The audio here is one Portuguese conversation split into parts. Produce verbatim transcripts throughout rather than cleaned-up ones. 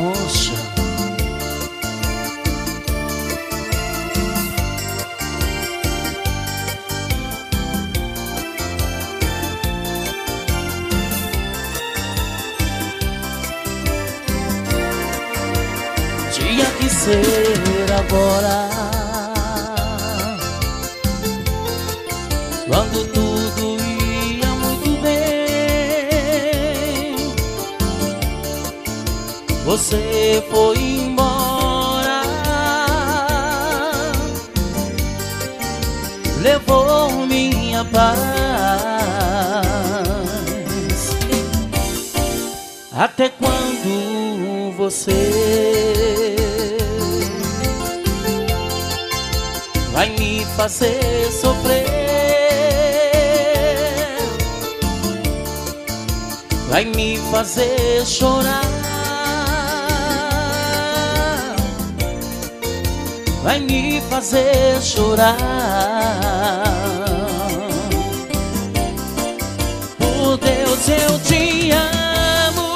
rocha. Tinha que ser agora, quando tudo ia muito bem. Você foi embora, levou minha paz. Até quando você vai me fazer sofrer? Vai me fazer chorar? Vai me fazer chorar? Por Deus, eu te amo.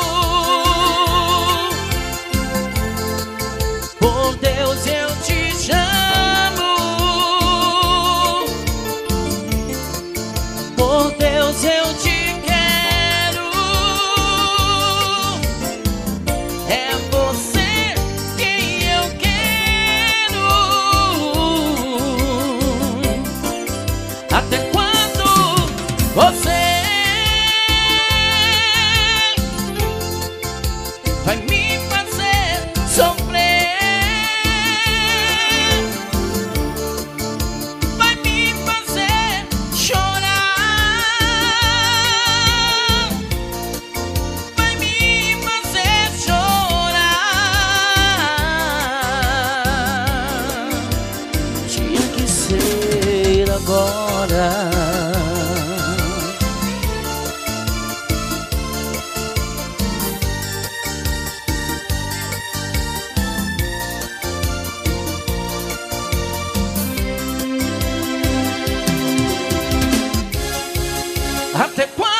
Por Deus, eu te chamo. Por Deus, eu te quero. É você quem eu quero. Até quando você vai me fazer sofrer? Vai me fazer chorar? Vai me fazer chorar? Tinha que ser agora. Até quando